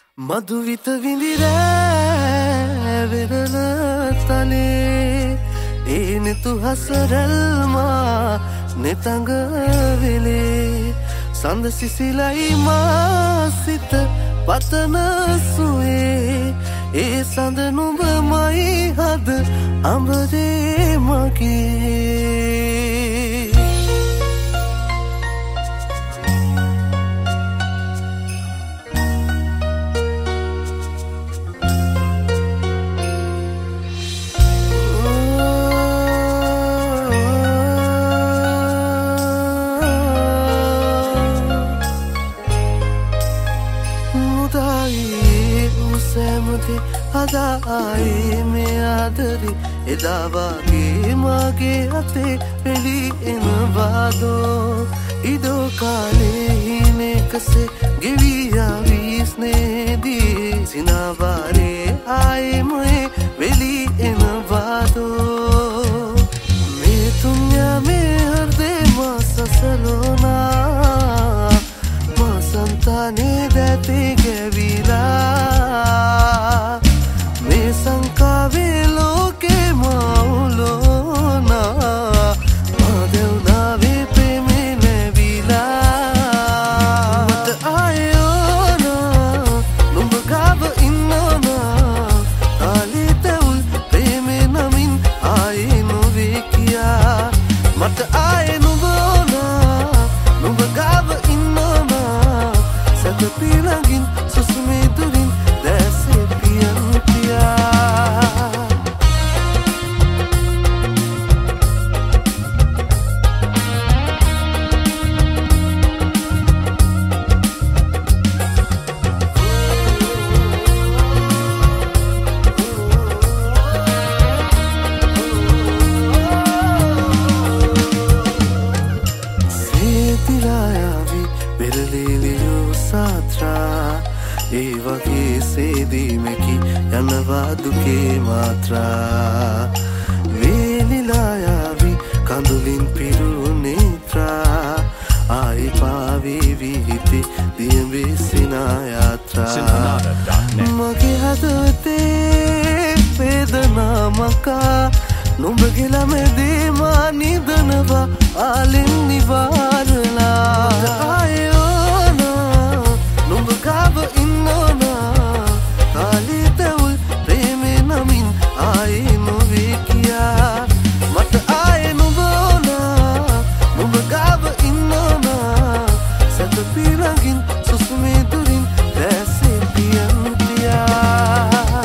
මధుවිත විඳිරෑ වෙරළ තලේ ඒ නෙතු හසරල්මා නෙතඟ වෙලේ සඳ සිසිලයි මා සිත පතන සුවේ ඒ සඳ නුඹමයි හද අඹරේ මගේ හදායි මේ ආදරේ එදා වගේ මගේ අතේ වෙලි එනවාදෝ ඉදෝ කාලේ හිනකසේ ගෙවියා විස්නේදී සිනාවාරේ ආයෙමේ වෙලි එනවාදෝ මේ තුන්යා මේ හෘදේ මාසසලෝනා මාසන්තානේ දැතේ ගැවිලා संकावे लोके माउलोना मादेव नावे प्रेमे नेविला मत आयो ना नुඹ गाव इन्नोना ताले तेउल प्रेमे नमिन आये නොවේ කියා මට ආයේ නුඹෝනා නුඹ ගාව ඉන්නෝනා සත පිළඟින් සුසුමේ දුරින් දැසේ පියන් දුකේ මාත්‍රා වේලිලා යාවි කඳුලින් පිරුණු නේත්‍රා ආයි පාවේවි හිතේ දියඹේ සිනා යාත්‍රා මගේ හදවතේ වේදනාමකා නුඹගේ ළමදී මා නිදනවා ආලින් නිවාරලා ආයෝ නා නුඹ ගාව ඉන්නෝනා කාලේ තෙවුල් आए නොවේ කියා මට ආයේ නුඹෝනා නුඹ ගාව ඉන්නෝනා සත පිළඟින් සුසුමේ දුරින් දැසේ පියන් පියා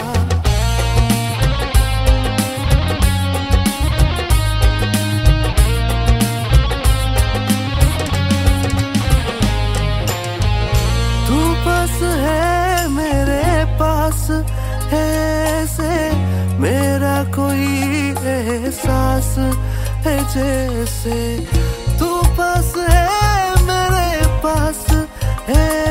तू पास है मेरे पास है से मेरा कोई एहसास है जैसे तू पास है मेरे पास है